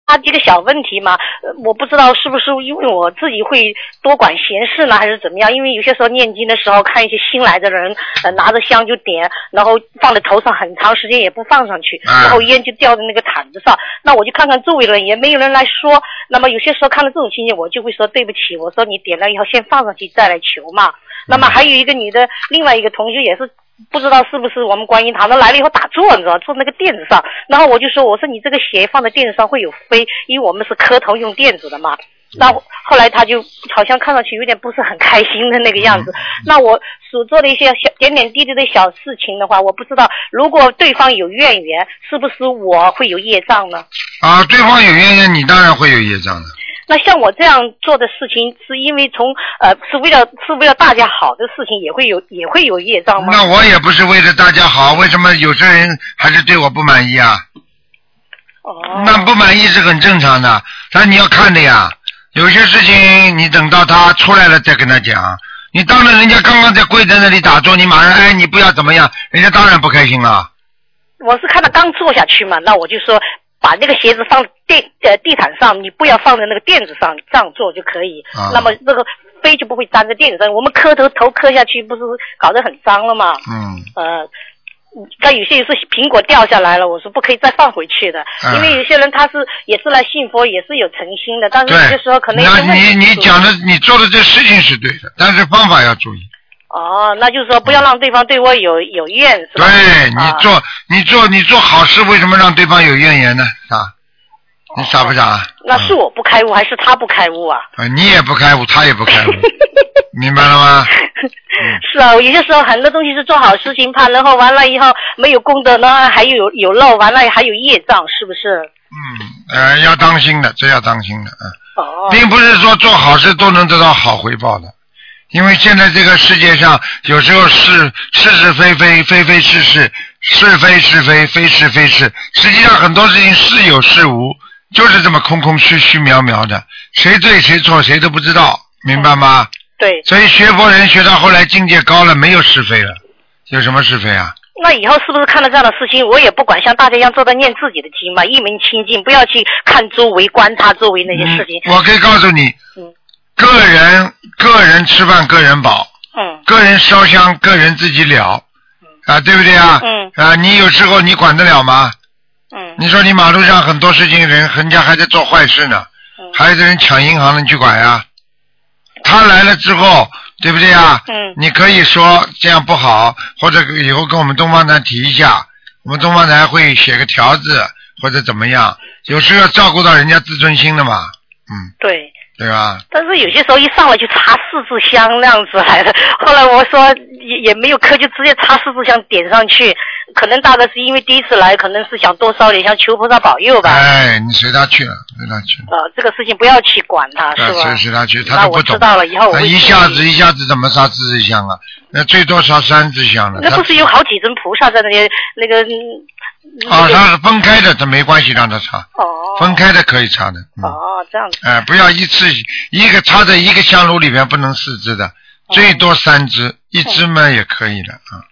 几个小问题嘛，我不知道是不是因为我自己会多管闲事呢，还是怎么样？因为有些时候念经的时候，看一些新来的人，拿着香就点，然后放在头上很长时间也不放上去，然后烟就掉在那个毯子上。那我就看看周围人，也没有人来说。那么有些时候看到这种情形，我就会说对不起，我说你点了以后先放上去再来求嘛。那么还有一个你的另外一个同学也是。不知道是不是我们观音堂，他来了以后打坐，你知道，坐那个垫子上，然后我就说，我说你这个鞋放在垫子上会有飞，因为我们是磕头用垫子的嘛。那后来他就好像看上去有点不是很开心的那个样子。那我所做的一些小点点滴滴的小事情的话，我不知道如果对方有怨言，是不是我会有业障呢？ 啊，对方有怨言，你当然会有业障的。 那像我这样做的事情，是因为是为了大家好的事情，也会有业障吗？ 那我也不是为了大家好，为什么有些人还是对我不满意啊？哦。那不满意是很正常的，但你要看的呀。有些事情你等到他出来了再跟他讲，你当着人家刚刚在跪在那里打坐，你马上你不要怎么样，人家当然不开心了。 我是看他刚坐下去嘛，那我就说。把那个鞋子放地毯上，你不要放在那个垫子上，这样做就可以。那么这个飞就不会粘在垫子上。我们磕头磕下去，不是搞得很脏了吗？但有些是苹果掉下来了，我说不可以再放回去的，因为有些人他也是来信佛，也是有诚心的，但是有些时候可能那你讲的你做的这事情是对的，但是方法要注意。 哦，那就是说不要让对方对我有怨，是吧？ 对，你做好事，为什么让对方有怨言呢？啊，你傻不傻？ 那是我不开悟，还是他不开悟啊？ 你也不开悟，他也不开悟，明白了吗？ 是啊，有些时候很多东西是做好事情，怕然后完了以后没有功德呢，还有漏，完了还有业障，是不是？ 要当心的，这要当心的，并不是说做好事都能得到好回报的。因为现在这个世界上有时候是非非，非非是是，是非是非，非是非是，实际上很多事情是有是无，就是这么空空虚虚渺渺的，谁对谁错谁都不知道，明白吗？ 对。 所以学佛人学到后来境界高了，没有是非了，有什么是非啊？ 那以后是不是看到这样的事情，我也不管，像大家一样做到念自己的经嘛，一门清净，不要去看周围观察周围那些事情。 我可以告诉你，个人吃饭个人饱，个人烧香个人自己了，对不对啊？你有时候你管得了吗？你说你马路上很多事情人家还在做坏事呢，还有人抢银行的，你去管呀？他来了之后，对不对啊？你可以说这样不好，或者以后跟我们东方台提一下，我们东方台会写个条子或者怎么样，有时候要照顾到人家自尊心的嘛。 对。 对吧？ 但是有些时候一上来就插4支香那样子来的，后来我说也没有磕，就直接插4支香点上去，可能大概是因为第一次来，可能是想多烧点香求菩萨保佑吧。 你随他去了，随他去了。 这个事情不要去管他，是吧？ 随他去，他都不懂。 那我知道了，以后我会。 一下子怎么烧4支香啊？那最多烧3支香了。 那不是有好几尊菩萨在那个？ 他是分开的，他没关系，让他插。分开的可以插的。 这样子。 不要一个插在一个香炉里边，不能4支的，最多3支，1支嘛也可以的啊。